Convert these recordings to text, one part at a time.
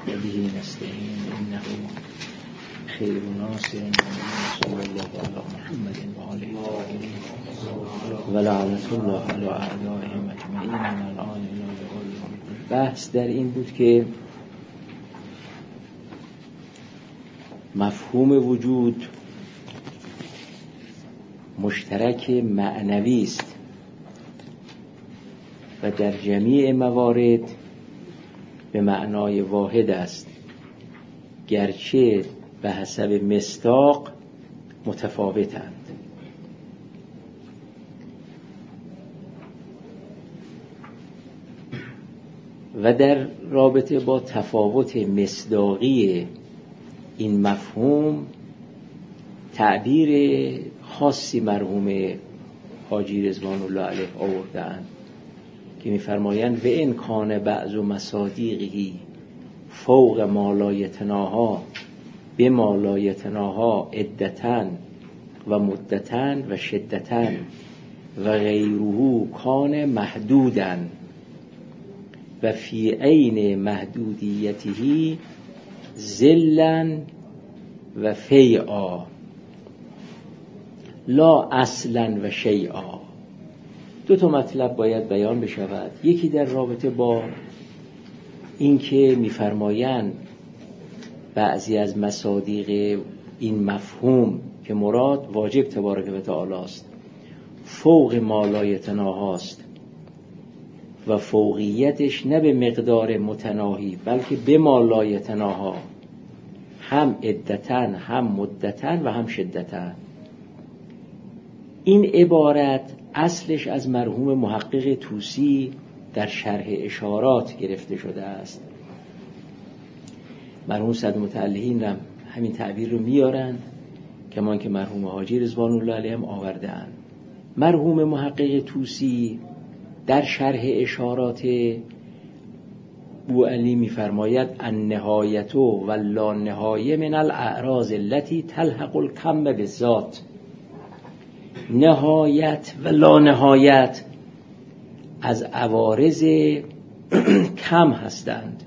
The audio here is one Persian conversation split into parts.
و به نستعین انه خیر ناصر صلی الله علی محمد و آله و لعنت الله علی اعدائهم اجمعین من الان الی. بحث در این بود که مفهوم وجود مشترک معنوی است و در جمیع موارد به معنای واحد است، گرچه به حسب مصداق متفاوتند. و در رابطه با تفاوت مصداقی این مفهوم تعبیر خاصی مرحوم حاجی رضوان الله علیه آوردند که می‌فرمایند و ان کان بعض مصادیقه فوق ما لا یتناها بما لا یتناها عدتاً و مدتاً و شدتاً و غیره کان محدوداً و فی عین محدودیته ذلاً و فیعا لا اصلاً و شیعا. دو تا مطلب باید بیان بشود. یکی در رابطه با این که می‌فرمایند بعضی از مصادیق این مفهوم که مراد واجب تبارک و تعالی است فوق ما لا یتناها است و فوقیتش نه به مقدار متناهی بلکه به ما لا یتناها، هم عدتاً هم مدتاً و هم شدتاً. این عبارت اصلش از مرحوم محقق طوسی در شرح اشارات گرفته شده است. مرحوم صدرمتعلقین هم همین تعبیر رو میارند کمان که مرحوم حاجی رضوان الله علیه هم آورده‌اند. مرحوم محقق طوسی در شرح اشارات بوعلی میفرماید النهایت و لا نهایه من الاعراض التي تلحق الکم بالذات. نهایت و لا نهایت از عوارض کم هستند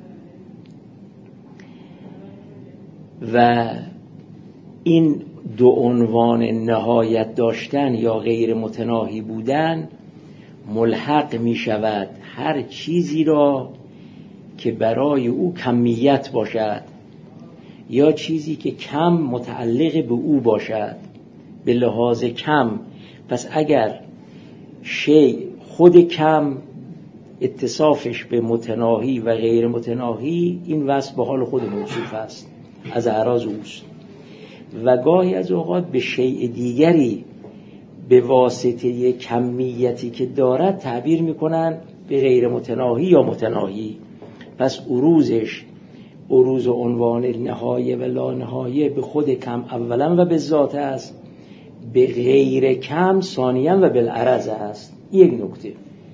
و این دو عنوان نهایت داشتن یا غیر متناهی بودن ملحق می شود هر چیزی را که برای او کمیت باشد یا چیزی که کم متعلق به او باشد به لحاظ کم. پس اگر شیء خود کم اتصافش به متناهی و غیر متناهی، این وصف به حال خود موصوف است از اعراض اوست و گاهی از اوقات به شیء دیگری به واسطه کمیتی که دارد تعبیر میکنن به غیر متناهی یا متناهی. پس عروض عنوان نهایه و لا نهایه به خود کم اولا و به ذات است، به غیر کم ثانیاً و بالعرض است. یک نکته.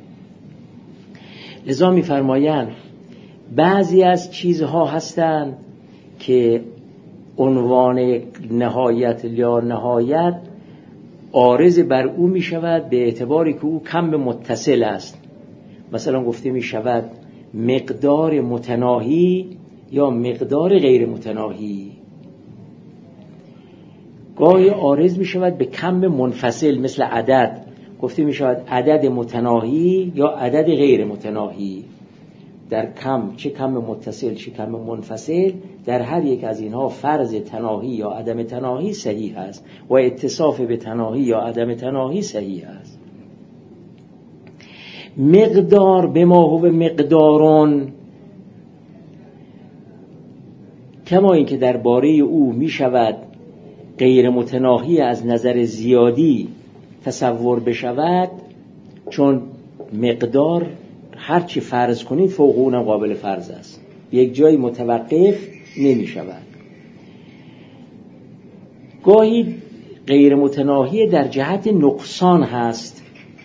لذا می‌فرمایند بعضی از چیزها هستند که عنوان نهایت یا نهایت عارض بر او می شود به اعتباری که او کم به متصل است. مثلا گفته می شود مقدار متناهی یا مقدار غیر متناهی. گاهی عارض می شود به کم منفصل مثل عدد، گفته می شود عدد متناهی یا عدد غیر متناهی. در کم چه کم متصل چه کم منفصل، در هر یک از اینها فرض تناهی یا عدم تناهی صحیح است و اتصاف به تناهی یا عدم تناهی صحیح است. مقدار به ما هو مقدارون، کما این که درباره او می شود غیر متناهی از نظر زیادی تصور بشود، چون مقدار هرچی فرض کنید فوق اونم قابل فرض است، یک جایی متوقف نمی شود. گاهی غیر متناهی در جهت نقصان هست.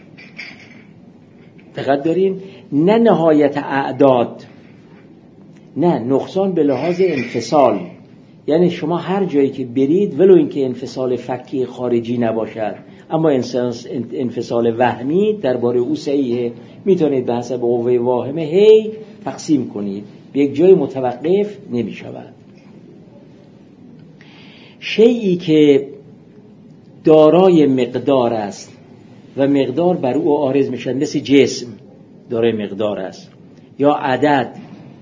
دقت دارین؟ نه نهایت اعداد، نه نقصان به لحاظ انفصال. یعنی شما هر جایی که برید ولو اینکه انفصال فکی خارجی نباشد اما انفصال وهمی درباره او صحیحه، میتونید به حسب قوه واهمه هی تقسیم کنید به یک جای متوقف نمی شود. شیئی که دارای مقدار است و مقدار بر او عارض می شود، مثل جسم دارای مقدار است یا عدد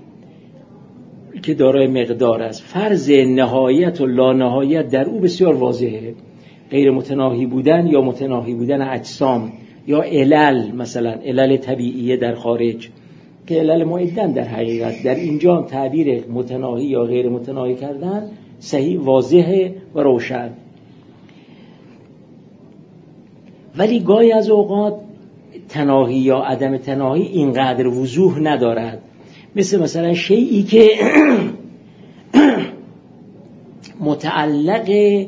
که دارای مقدار است، فرض نهایت و لا نهایت در او بسیار واضحه. غیر متناهی بودن یا متناهی بودن اجسام یا علل، مثلا علل طبیعیه در خارج که علل معدن در حقیقت، در اینجا تعبیر متناهی یا غیر متناهی کردن صحیح واضحه و روشن. ولی گاهی از اوقات تناهی یا عدم تناهی اینقدر وضوح ندارد، مثلا شیئی که متعلق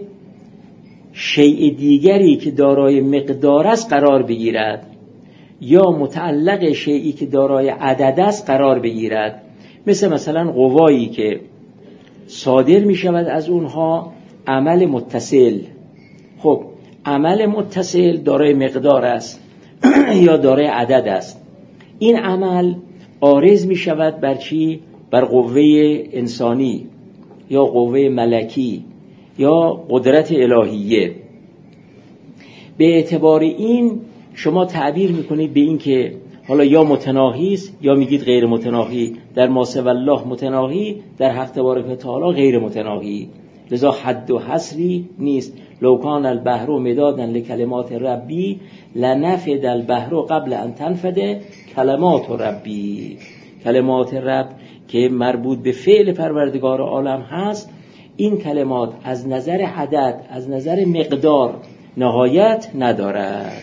شیء دیگری که دارای مقدار است قرار بگیرد یا متعلق شیئی که دارای عدد است قرار بگیرد، مثلا قوایی که صادر می شود از اونها عمل متصل. خب عمل متصل دارای مقدار است یا دارای عدد است. این عمل عارض می شود بر چی؟ بر قوه انسانی یا قوه ملکی یا قدرت الهیه. به اعتبار این شما تعبیر میکنید به این که حالا یا متناهی است یا میگید غیر متناهی. در ما سوی الله متناهی، در حق تبارک و تعالی غیر متناهی. لذا حد و حصری نیست. لو کان البحر مدادا لکلمات ربی لنفد البحر قبل ان تنفد کلمات ربی. کلمات رب که مربوط به فعل پروردگار عالم هست، این کلمات از نظر عدد، از نظر مقدار نهایت ندارد.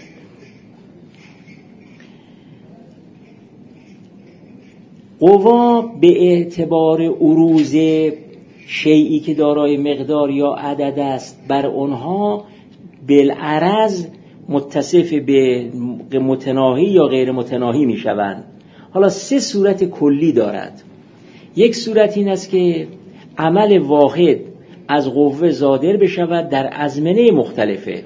قوا به اعتبار عروض شیئی که دارای مقدار یا عدد است بر آنها بالعرض متصف به متناهی یا غیر متناهی می شوند. حالا سه صورت کلی دارد. یک صورت این است که عمل واحد از قوه صادر بشود در ازمنه مختلفه،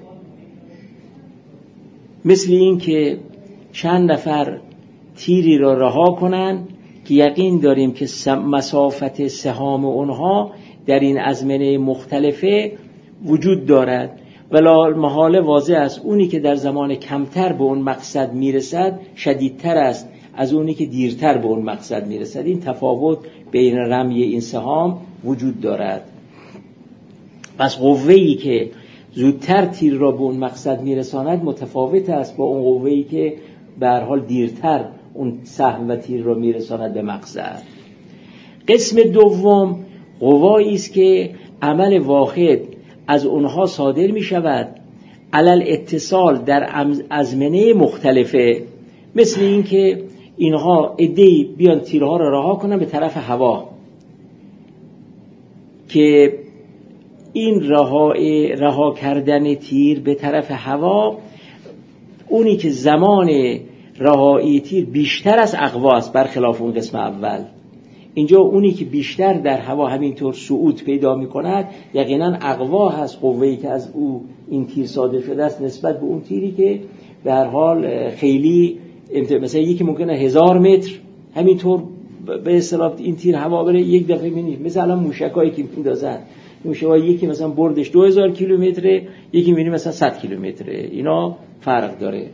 مثل این که چند نفر تیری را رها کنند که یقین داریم که مسافت سهام اونها در این ازمنه مختلفه وجود دارد، ولی محال واضح است اونی که در زمان کمتر به اون مقصد میرسد شدیدتر است از اونی که دیرتر به اون مقصد میرسد. این تفاوت بین رمی این سهام وجود دارد. پس قوه‌ای که زودتر تیر را به اون مقصد میرساند متفاوت است با اون قوه‌ای که به هر حال دیرتر اون سهم و تیر را میرساند به مقصد. قسم دوم قوایی است که عمل واحد از اونها صادر می شود علل اتصال در ازمنه مختلفه، مثل این که اینها عده‌ای بیان تیرها را رها کنن به طرف هوا، که این رها کردن تیر به طرف هوا اونی که زمان رهایی تیر بیشتر از اقوا است برخلاف اون قسم اول. اینجا اونی که بیشتر در هوا همینطور صعود پیدا می کند یقینا اقوا هست، قوه‌ای که از او این تیر صادر شده است نسبت به اون تیری که به هر حال خیلی مثلا یکی ممکنه 1000 متر همینطور به اصطلاح این تیر هوا بره یک دفعه می‌بینید، مثلا موشکایی که میندازن موشکای یکی مثلا بردش 2000 کیلومتره، یکی می‌بینید مثلا 100 کیلومتره. اینا فرق داره.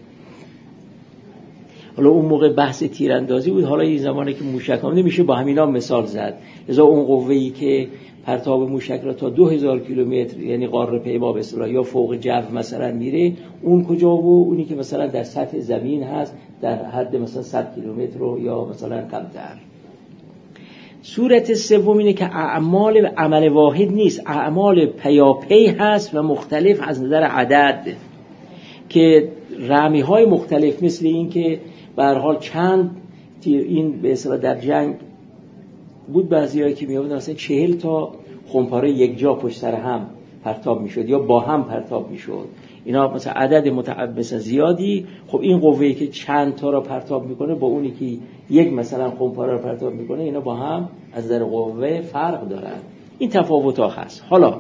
حالا اون موقع بحث تیراندازی بود، حالا این زمانی که موشک هم نمیشه با همینا مثال زد. لذا اون قوه‌ای که پرتاب موشک را تا 2000 کیلومتر یعنی قاره پیما به اصطلاح یا فوق جو مثلا میره، اون کجا و اونی که مثلا در سطح زمین هست در حد مثلا 100 کیلومتر یا مثلا کمتر. صورت سوم اینه که اعمال عمل واحد نیست، اعمال پیاپی هست و مختلف از نظر عدد، که رمی‌های مختلف، مثل این که به هر حال چند این به اصطلاح در جنگ بود بعضیایی که می‌آوردن مثلا 40 تا خمپاره یک جا پشت سر هم پرتاب می‌شد یا با هم پرتاب می‌شد. اینا مثلا عدد مثلا زیادی. خب این قوه‌ای که چند تا را پرتاب می‌کنه با اونی که یک مثلا خمپاره را پرتاب می‌کنه، اینا با هم از نظر قوه فرق دارن. این تفاوت‌ها هست. حالا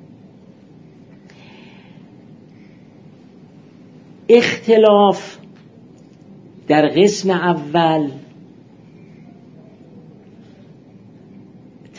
اختلاف در قسم اول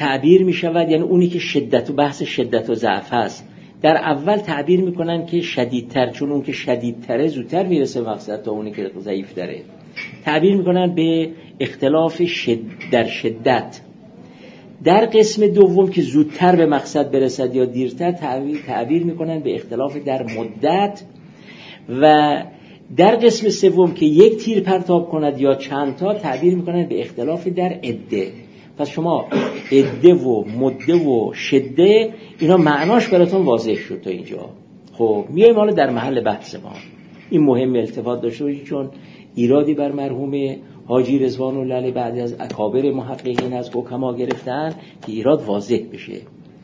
تعبیر می شود، یعنی اونی که شدت و بحث شدت و ضعف هست در اول تعبیر میکنن که شدیدتر، چون اون که شدیدتره زودتر میرسه مقصد تا اونی که ضعیف داره. تعبیر میکنن به اختلاف در شدت. در قسم دوم که زودتر به مقصد برسد یا دیرتر تعبیر میکنن به اختلاف در مدت. و در قسم سوم که یک تیر پرتاب کند یا چند تا تعبیر میکنن به اختلاف در عده. پس شما عده و مده و شده اینا معناش براتون واضح شد تا اینجا. خب میایم حالا در محل بحث ما. این مهم التفات داشته باشید، چون ایرادی بر مرحوم حاجی رضوان الله علیه بعد از اکابر محققین از حکما گرفتن که ایراد واضح بشه.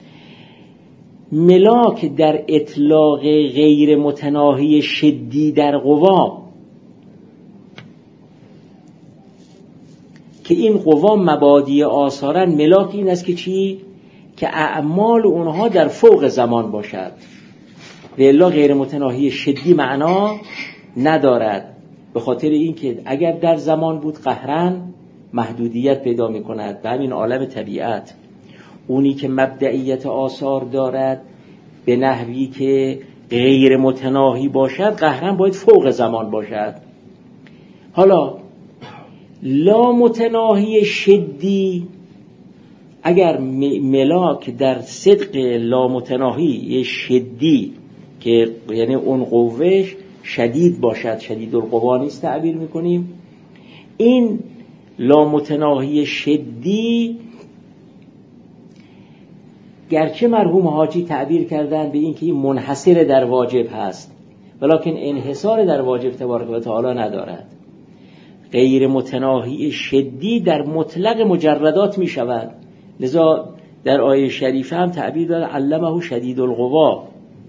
ملاک در اطلاق غیر متناهی شدی در قوا که این قوا مبادی آثارن، ملاک این است که چی؟ که اعمال اونها در فوق زمان باشد. و الا غیر متناهی شدی معنا ندارد، به خاطر این که اگر در زمان بود قهرن محدودیت پیدا می کند. به همین عالم طبیعت اونی که مبدئیت آثار دارد به نحوی که غیر متناهی باشد قهرن باید فوق زمان باشد. حالا لا متناهی شدی، اگر ملاک در صدق لا متناهی شدی که یعنی اون قوهش شدید باشد، شدید القوا نیست تعبیر میکنیم، این لا متناهی شدی گرچه مرحوم حاجی تعبیر کردن به این که این منحصر در واجب هست ولکن انحصار در واجب تبارک و تعالی ندارد. غیر متناهی شدی در مطلق مجردات می شود، لذا در آیه شریفه هم تعبیر داره علمه شدید القوا.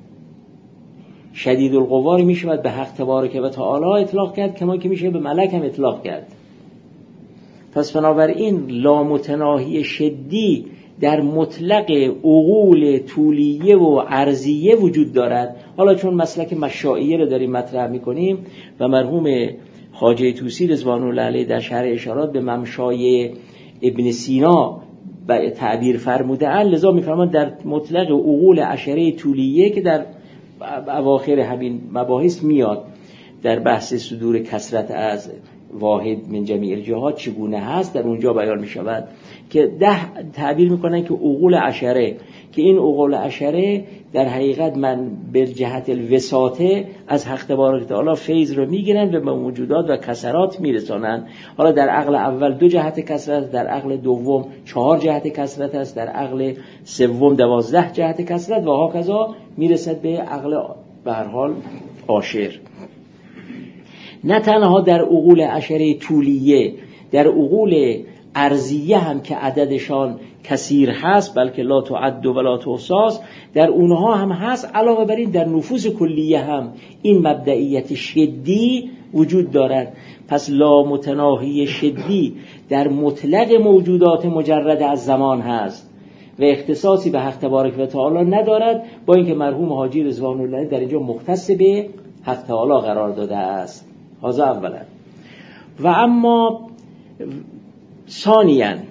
شدید القوا رو می شود به حق تبارک و تعالی اطلاق کرد، کما که میشه به ملک هم اطلاق کرد. پس بنابراین لا متناهی شدی در مطلق عقول طولیه و عرضیه وجود دارد. حالا چون مسلک مشایعه رو داریم مطرح میکنیم و مرحوم خواجه طوسی رضوان الله علیه در شرح اشارات به ممشای ابن سینا تعبیر فرموده اند، لذا میفرماند در مطلق عقول عشره طولیه که در اواخر همین مباحث میاد در بحث صدور کثرت از واحد من جمیع الجهات چگونه هست، در اونجا بیان می شود که 10 تعبیر میکنن که عقول عشره، که این عقول عشره در حقیقت من به جهت الوساطه از حق تبارک تعالی فیض رو میگیرن و به موجودات و کسرات میرسانن. حالا در عقل اول 2 جهت کسرت، در عقل دوم 4 جهت کسرت است، در عقل سوم 12 جهت کسرت و هاکذا میرسد به عقل به هر حال عاشر. نه تنها در عقول عشره طولیه، در عقول ارضیه هم که عددشان کثیر هست بلکه لا تعد و لا تحصی، در اونها هم هست. علاوه بر این در نفوس کلیه هم این مبدئیت شدی وجود دارد. پس لا متناهی شدی در مطلق موجودات مجرد از زمان هست و اختصاصی به حق تبارک و تعالی ندارد، با اینکه مرحوم حاجی رضوان الله در اینجا مختص به حق تعالی قرار داده است. هذا اولا. و اما ثانیاً،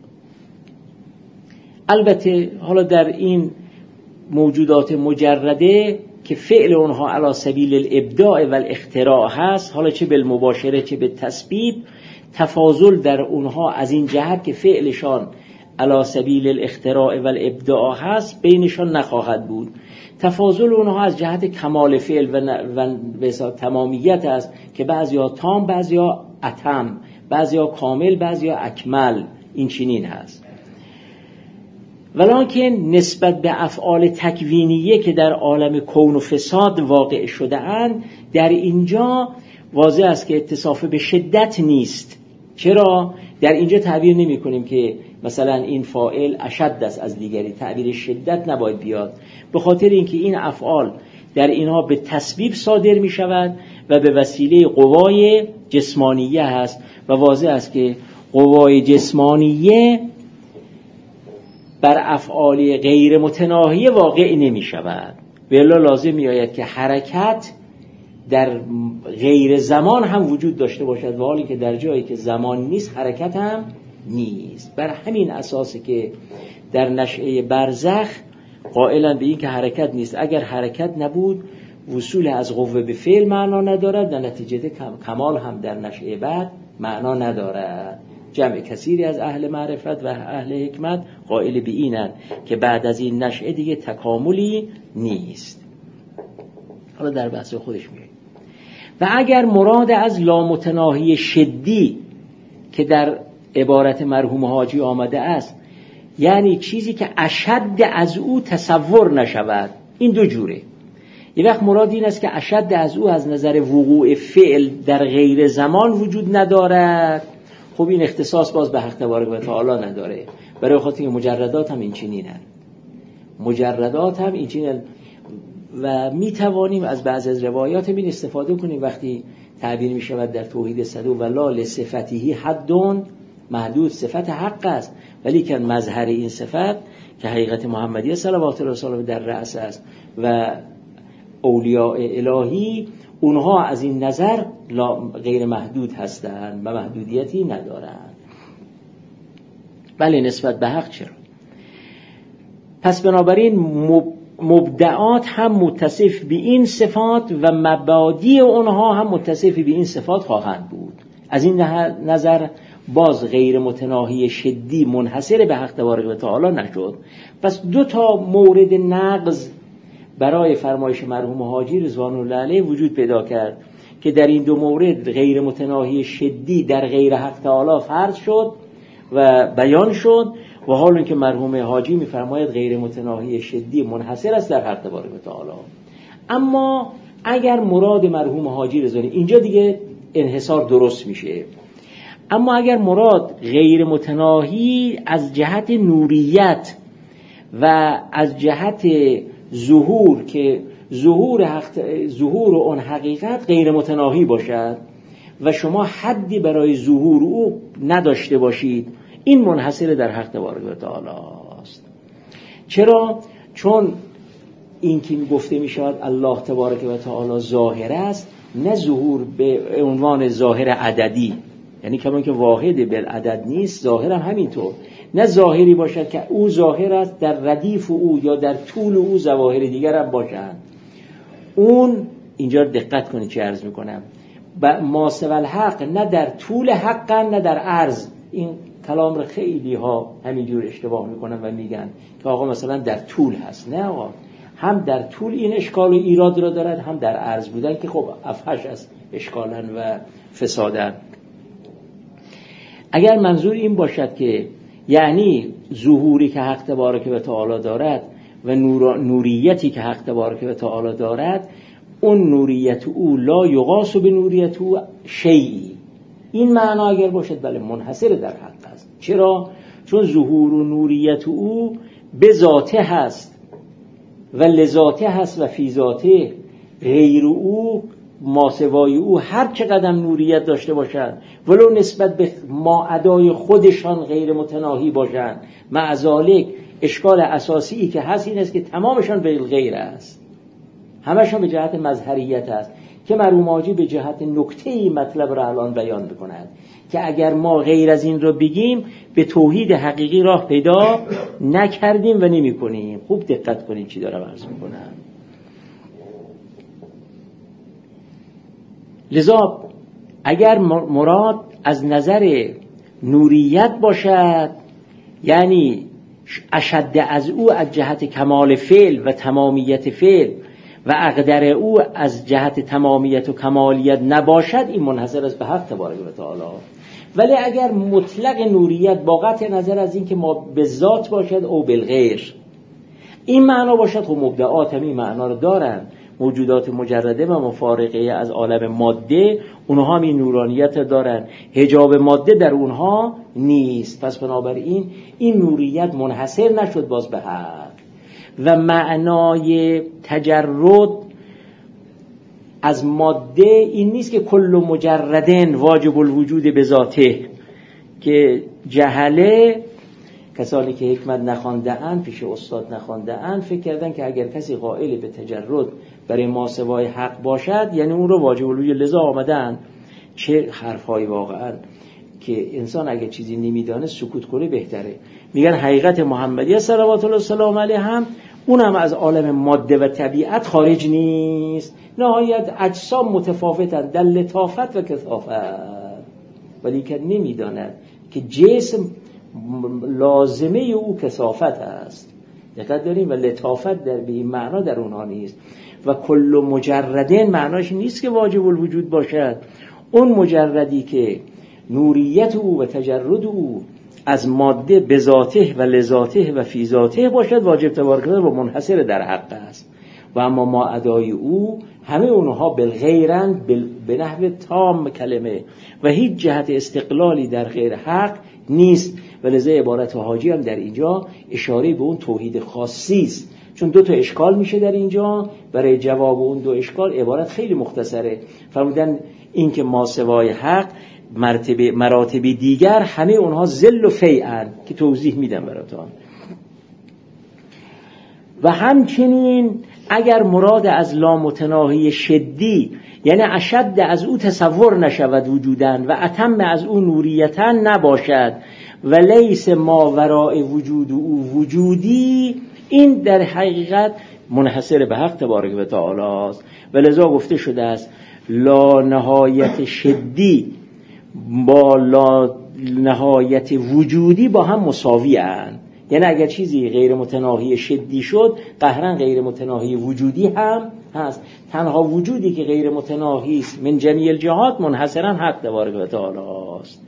البته حالا در این موجودات مجرده که فعل اونها علی سبیل الابداع و الاختراع هست، حالا چه بالمباشره چه به تسبیب، تفاضل در اونها از این جهت که فعلشان علی سبیل الاختراع و الابداع هست بینشان نخواهد بود. تفاضل اونها از جهت کمال فعل و تمامیت است که بعضیا تام، بعضیا اتم، بعضیا کامل، بعضیا اکمل، این چنین هست. ولکن نسبت به افعال تکوینیه که در عالم کون و فساد واقع شده اند، در اینجا واضح است که اتصاف به شدت نیست. چرا؟ در اینجا تعبیر نمی کنیم که مثلا این فاعل اشد است از دیگری، تعبیر شدت نباید بیاد، به خاطر اینکه این افعال در اینها به تسبیب صادر می شود و به وسیله قوای جسمانیه هست و واضح است که قوای جسمانیه بر افعال غیر متناهی واقع نمی شود. بلا لازم می آید که حرکت در غیر زمان هم وجود داشته باشد، و حالی که در جایی که زمان نیست حرکت هم نیست. بر همین اساسی که در نشأه برزخ قائلن به این که حرکت نیست. اگر حرکت نبود وصول از قوه به فعل معنا ندارد و نتیجه کمال هم در نشأه بعد معنا ندارد. جمع کثیری از اهل معرفت و اهل حکمت قائل به اینند که بعد از این نشأه دیگه تکاملی نیست. حالا در بحث خودش میگه و اگر مراد از لامتناهی شدی که در عبارت مرحوم حاجی آمده است، یعنی چیزی که اشد از او تصور نشود، این دو جوره. یه وقت مراد این است که اشد از او از نظر وقوع فعل در غیر زمان وجود ندارد. خب این اختصاص باز به حق تبارک و تعالی نداره، برای خاطر که مجردات هم این چنینن. مجردات هم این چنینن و می توانیم از بعض از روایات این استفاده کنیم وقتی تعبیر می شود در توحید صدو و لا لصفته حدون، محدود صفت حق است، ولی که مظهر این صفت که حقیقت محمدیه صلوات الله علیه در رأس است و اولیاء الهی اونها از این نظر غیر محدود هستند و محدودیتی ندارند. بله نسبت به حق چرا؟ پس بنابراین مبدعات هم متصف به این صفات و مبادی اونها هم متصف به این صفات خواهند بود. از این نظر باز غیر متناهی شدی منحصر به حق تبارک و تعالی نشد. پس دو تا مورد نقض برای فرمایش مرحوم حاجی رضوان الله علیه وجود پیدا کرد که در این دو مورد غیر متناهی شدی در غیر حق تعالی فرض شد و بیان شد و حال اینکه مرحوم حاجی میفرماید غیر متناهی شدی منحصر است در حق تبارک و تعالی. اما اگر مراد مرحوم حاجی رضوانی اینجا دیگه انحصار درست میشه، اما اگر مراد غیر متناهی از جهت نوریت و از جهت ظهور که ظهور اون حقیقت غیر متناهی باشد و شما حدی برای ظهور او نداشته باشید، این منحصر در حق تبارک و تعالی است. چرا؟ چون این که گفته می شود الله تبارک و تعالی ظاهر است، نه ظهور به عنوان ظاهر عددی، یعنی کمان که واحد بالعدد نیست، ظاهر هم همینطور، نه ظاهری باشد که او ظاهر است در ردیف او یا در طول او ظواهر دیگر هم باشند. اون اینجا دقت کنید چه عرض میکنم، ما سوى الحق نه در طول حق نه در عرض. این کلام رو خیلی ها همینجور اشتباه میکنن و میگن که آقا مثلا در طول هست. نه آقا، هم در طول این اشکال و ایراد را دارد، هم در عرض بودن که خب افحش است اشکالن و فسادن. اگر منظور این باشد که یعنی ظهوری که حق تبارک و تعالی دارد و نوریتی که حق تبارک و تعالی دارد، اون نوریت او لا یقاس به نوریت او شیئی، این معنا اگر باشد بله منحصر در حق است. چرا؟ چون ظهور و نوریت او به ذاته هست و لذاته هست و فی ذاته، غیر او ماسوای او هر چقدر نوریت داشته باشند ولو نسبت به ما ادای خودشان غیر متناهی باشند، مع ذالک اشکال اساسی که هست این است که تمامشان به غیر است، همشان به جهت مظهریت است که مرحوم حاجی به جهت نکته‌ای مطلب را الان بیان بکند که اگر ما غیر از این را بگیم به توحید حقیقی راه پیدا نکردیم و نمی کنیم. خوب دقت کنیم چی دارم عرض میکنم. لذا اگر مراد از نظر نوریت باشد، یعنی اشد از او از جهت کمال فعل و تمامیت فعل و اقدر او از جهت تمامیت و کمالیت نباشد، این منحصر است به حق تبارک و تعالی. ولی اگر مطلق نوریت با قطع نظر از این که ما به ذات باشد او بالغیر این معنا باشد، خب مبدعات هم این معنا رو دارن. موجودات مجرده و مفارقه از عالم ماده اونها هم این نورانیت دارن، حجاب ماده در اونها نیست. پس بنابراین این نوریت منحصر نشد باز به حق. و معنای تجرد از ماده این نیست که کل مجردن واجب الوجود به ذاته، که جهله کسانی که حکمت نخوانده اند، پیش استاد نخوانده اند، فکر کردن که اگر کسی قائل به تجرد برای ما سوای حق باشد یعنی اون رو واجب الوجود. لذا آمدن چه حرفایی واقعا که انسان اگه چیزی نمیدانه سکوت کنه بهتره. میگن حقیقت محمدیه صلوات الله سلام علیه هم اونم از عالم ماده و طبیعت خارج نیست. نهایت اجسام متفاوتند در لطافت و کثافت، ولی که نمیداند که جسم لازمه او کثافت است. دقت داریم و لطافت در به این معنا در اونها نیست. و کل مجردین معناش نیست که واجب الوجود باشد. اون مجردی که نوریت او و تجرد او از ماده به ذاته و لذاته و فی ذاته باشد واجب تبارک و تعالی و منحصر در حق است. و اما ما ادای او همه اونها بالغیرند به نحو تام کلمه و هیچ جهت استقلالی در غیر حق نیست. و لذا عبارت حاجی هم در اینجا اشاره به اون توحید خاصی است، چون دو تا اشکال میشه در اینجا. برای جواب اون دو اشکال عبارت خیلی مختصره. فرمودن این که ما سوای حق مراتب دیگر همه اونها ذل و فیعن که توضیح میدم براتون. و همچنین اگر مراد از لامتناهی شدی یعنی اشد از او تصور نشود وجودن و اتم از او نوریتن نباشد و لیس ما وراء وجود او وجودی، این در حقیقت منحصر به حق تبارک و تعالی است. و لذا گفته شده است لا نهایت شدی با لا نهایت وجودی با هم مساوی اند. یعنی اگر چیزی غیر متناهی شدی شد قهرن غیر متناهی وجودی هم هست. تنها وجودی که غیر متناهی است من جمیع الجهات منحصرا حق تبارک و تعالی است.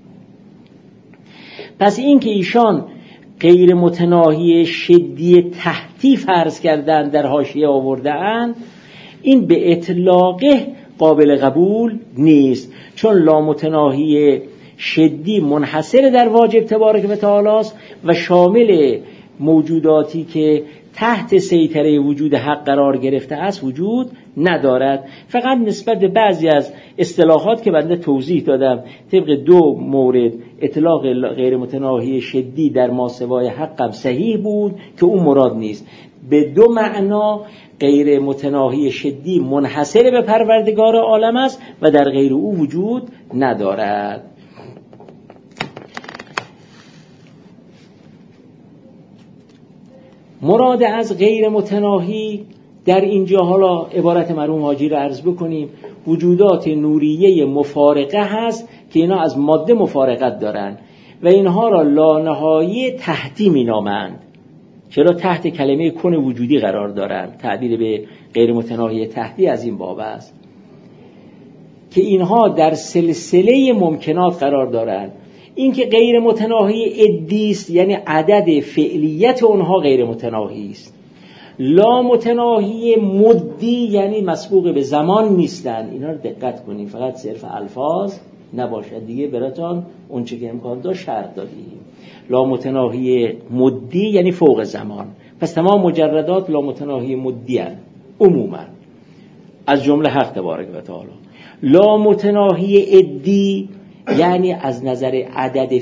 پس این که ایشان غیر متناهی شدی تحتی فرض کردن در حاشیه آورده‌اند، این به اطلاقه قابل قبول نیست، چون لامتناهی شدی منحصر در واجب تبارک و تعالی است و شامل موجوداتی که تحت سیطره وجود حق قرار گرفته است وجود ندارد. فقط نسبت به بعضی از اصطلاحات که بنده توضیح دادم طبق دو مورد اطلاق غیر متناهی شدی در ماسوای حقم صحیح بود که اون مراد نیست. به دو معنا غیر متناهی شدی منحصر به پروردگار عالم است و در غیر او وجود ندارد. مراد از غیر متناهی در اینجا حالا عبارت مرحوم حاجی رو عرض بکنیم وجودات نوریه مفارقه هست که اینا از ماده مفارقت دارن و اینها را لانهایی تحتی می نامند. چرا تحت کلمه کن وجودی قرار دارند؟ تعبیر به غیر متناهی تحتی از این باب است که اینها در سلسله ممکنات قرار دارند. این که غیر متناهی ادیست یعنی عدد فعلیت اونها غیر متناهی است. لا متناهی مدی یعنی مسبوق به زمان نیستن. اینا رو دقت کنیم، فقط صرف الفاظ نباشد دیگه. براتون اون چه که امکان داشت شرط دادیم. لا متناهی مدی یعنی فوق زمان. پس تمام مجردات لا متناهی مدی هستند عموما از جمله حق تبارک و تعالی. لا متناهی ادی یعنی از نظر عدد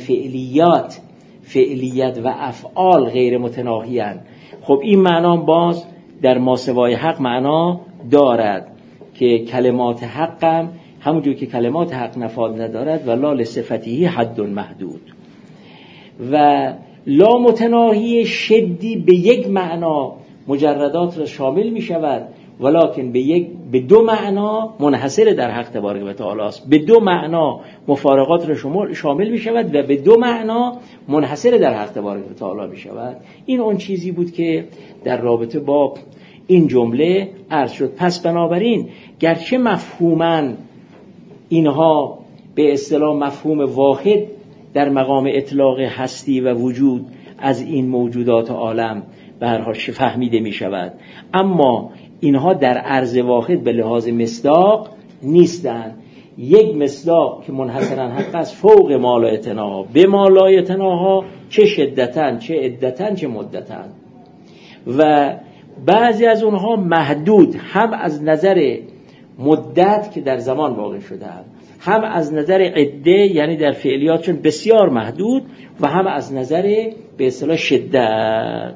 فعلیت و افعال غیر متناهی هستند. خب این معنا باز در ماسوای حق معنا دارد که کلمات حقم همونجور که کلمات حق نفاذ ندارد و لا لصفته حد محدود. و لا متناهی شدی به یک معنا مجردات را شامل می شود ولکن به دو معنا منحصر در حق تبارک و تعالی است. به دو معنا مفارقات را شامل می شود و به دو معنا منحصر در حق تبارک و تعالی می شود. این اون چیزی بود که در رابطه با این جمله عرض شد. پس بنابراین گرچه مفهوماً اینها به اصطلاح مفهوم واحد در مقام اطلاق هستی و وجود از این موجودات عالم به هر حال فهمیده می شود، اما اینها در عرض واحد به لحاظ مصداق نیستند. یک مصداق که منحصرا حق است فوق ما لا یتناها به ما لا یتناها، چه شدتن چه عدتن چه مدتن. و بعضی از اونها محدود هم از نظر مدت که در زمان واقع شده هم از نظر عده یعنی در فعلیاتشون بسیار محدود و هم از نظر به اصطلاح شدت.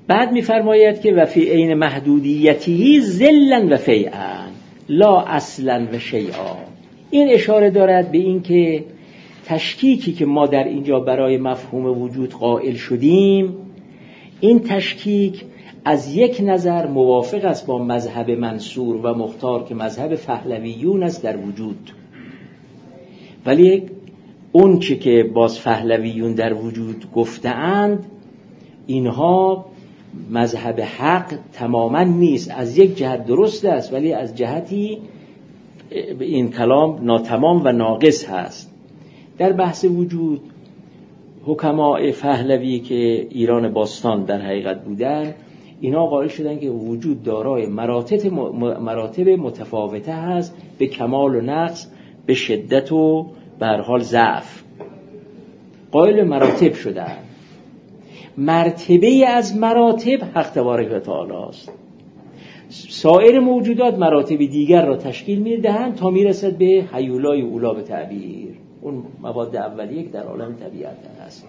بعد می‌فرماید که و فی عین محدودیته ذلا و فیئا لا اصلا و شیئا. این اشاره دارد به این که تشکیکی که ما در اینجا برای مفهوم وجود قائل شدیم، این تشکیک از یک نظر موافق است با مذهب منصور و مختار که مذهب پهلویون است در وجود، ولی اون چی که باز پهلویون در وجود گفته‌اند اینها مذهب حق تماما نیست. از یک جهت درست است ولی از جهتی این کلام ناتمام و ناقص هست. در بحث وجود حکماء پهلوی که ایران باستان در حقیقت بودن، اینا قائل شدن که وجود دارای مراتب متفاوته هست، به کمال و نقص، به شدت و به هر حال ضعف. قائل مراتب شدن. مرتبه از مراتب حق تبارک و تعالی است. سایر موجودات مراتب دیگر را تشکیل می‌دهند تا میرسد به هیولای اولا به تعبیر. اون مواد اولیه که در عالم طبیعت هست.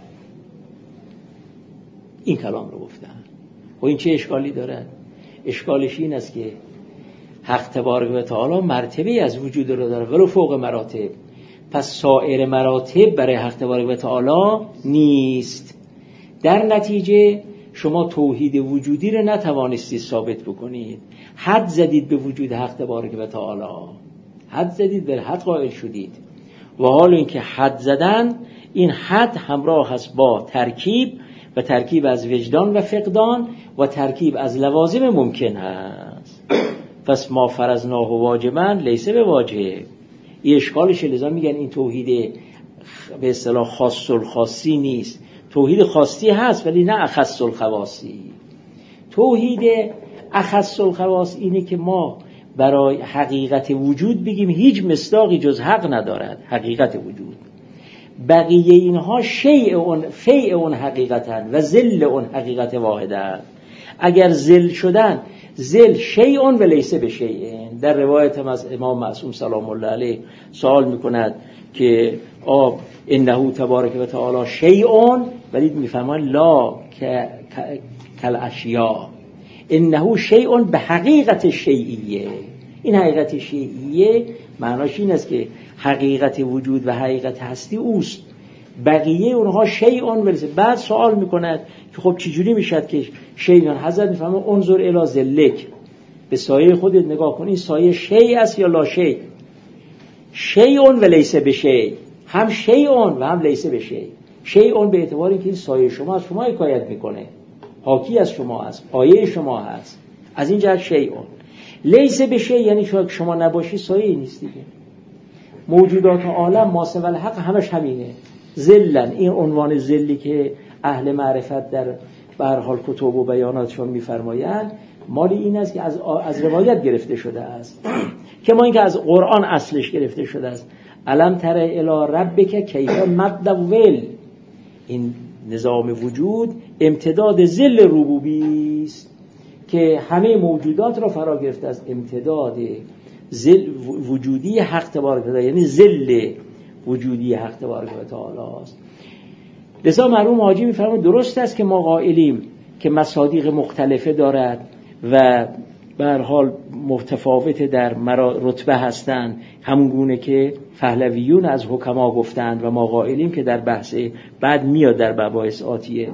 این کلام رو گفتن. و این چه اشکالی دارد؟ اشکالش این است که حق تبارک و تعالی مرتبه از وجود رو داره ولو فوق مراتب. پس سایر مراتب برای حق تبارک و تعالی نیست. در نتیجه شما توحید وجودی رو نتوانستید ثابت بکنید. حد زدید به وجود حق تبارک و تعالی. حد زدید، به حد قائل شدید. و حال اینکه حد زدن، این حد همراه هست با ترکیب و ترکیب از وجدان و فقدان و ترکیب از لوازم ممکن هست. پس ما فرضناه واجبا لیس به واجب. این اشکالش، لذا میگن این توحید به اصطلاح خاص الخاصی نیست. توحید خاصی هست ولی نه اخص الخواصی. توحید اخص الخواص اینه که ما برای حقیقت وجود بگیم هیچ مصداقی جز حق ندارد. حقیقت وجود بقیه اینها شیء اون فیء اون حقیقتن و ذل اون حقیقت واحدن. اگر ذل شدن، ذل شیء و لیس بشیء. در روایت از امام معصوم سلام الله علیه سوال میکند که انه تبارک و تعالی شیء، ولی میفهمن لا کل اشیاء، انه شیء به حقیقت شیئیه. این حقیقت شیئیه معناش این است که حقیقت وجود و حقیقت هستی اوست، بقیه اونها شیء ولسه. بعد سوال میکند که خب چجوری میشد که شیء؟ حضرت میفهمه انظر الی ذلک، به سایه خودت نگاه کن، این سایه شیء است یا لا شیء؟ شیء ولیس بشیء، هم شیء و هم لیس بشیء. شیء به اعتبار اینکه این سایه شما از شما حکایت میکنه، حاکی از شما است، پایه شما هست، از این جهت شیء. لیس بشیء یعنی شما نباشی سایه نیست دیگه. موجودات عالم ماسه و الحق همش همینه. ذلن، این عنوان ذلی که اهل معرفت در به هر حال کتب و بیاناتشون میفرمایند، مالی این است که از روایت گرفته شده است، که ما اینکه از قرآن اصلش گرفته شده است. الم تر الی ربک کیف مد ول. این نظام وجود امتداد ذل ربوبی است که همه موجودات را فرا گرفته است. امتداد ذل وجودی حق تبارک و تعالی، یعنی ذل وجودی حق تبارک و تعالی است. لذا مرحوم حاجی میفرماید درست است که ما قائلیم که مصادیق مختلفه دارد و به هر حال متفاوت در رتبه هستند، همون گونه که پهلویون از حکما گفتند و ما قائلیم که در بحث بعد میاد در مباحث آتیه.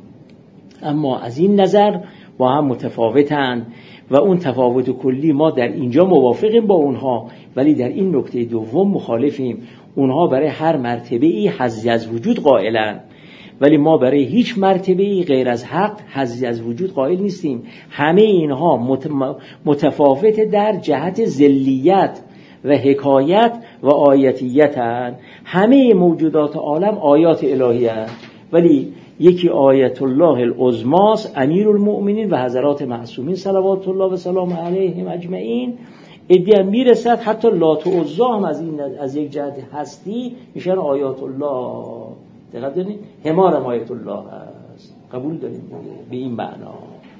اما از این نظر با هم متفاوتند و اون تفاوت کلی ما در اینجا موافقیم با اونها، ولی در این نکته دوم مخالفیم. اونها برای هر مرتبه‌ای حظی از وجود قائلن، ولی ما برای هیچ مرتبه‌ای غیر از حق حظی از وجود قائل نیستیم. همه اینها متفاوت در جهت ذلیت و حکایت و آیتیت هستند. همه موجودات عالم آیات الهی هستند، ولی یکی آیت الله العظماست، امیر المؤمنین و حضرات معصومین صلوات الله و سلام علیهم اجمعین. ادعا میرسد حتی لات و عزی هم از یک جهت هستی میشن آیات الله. دقت دارید؟ حمار آیت الله است. قبول داریم به این معنا.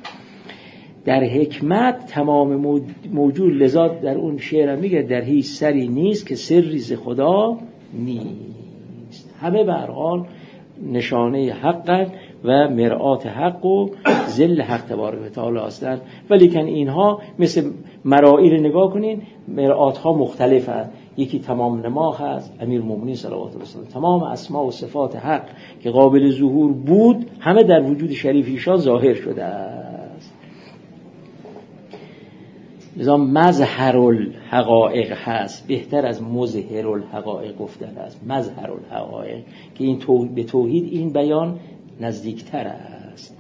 در حکمت تمام موجود، لذا در اون شعر میگه در هیچ سری نیست که سری ز خدا نیست. همه به هر حال نشانه حقن و مرآت حق و ظل حق تبارک و تعالی هستند. ولیکن اینها مثل مرائی رو نگاه کنین، مرآت ها مختلفند. یکی تمام نما هست، امیرالمومنین صلوات الله علیه، تمام اسما و صفات حق که قابل ظهور بود همه در وجود شریف ایشان ظاهر شده است. لذا مظهر الحقائق هست، بهتر از مظهر الحقائق گفتن است. مظهر الحقائق که این به توحید این بیان نزدیکتر است.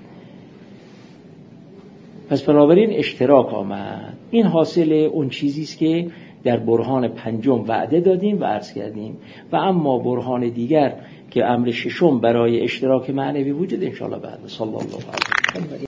پس بنابراین اشتراک آمد. این حاصل اون چیزی است که در برهان پنجم وعده دادیم و عرض کردیم. و اما برهان دیگر که امر ششم برای اشتراک معنوی وجود، انشاءالله بعد. صلی الله علیه و